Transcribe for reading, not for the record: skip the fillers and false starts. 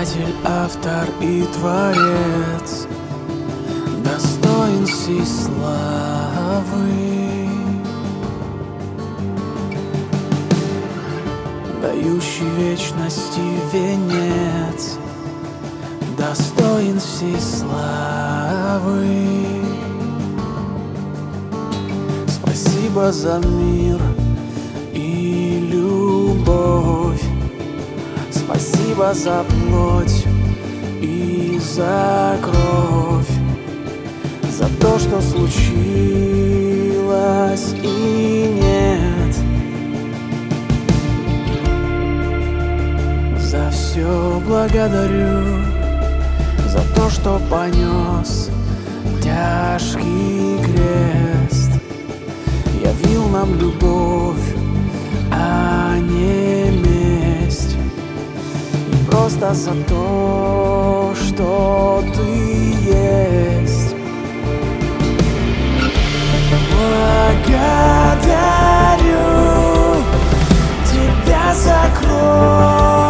Создатель, автор и творец, достоин всей славы, дающий вечности венец, достоин всей славы. Спасибо за мир и любовь, спасибо за плоть и за кровь, за то, что случилось и нет, за все благодарю, за то, что понес тяжкий крест, явил нам любовь, а не месть. И просто за то, что ты есть. Благодарю тебя за кровь,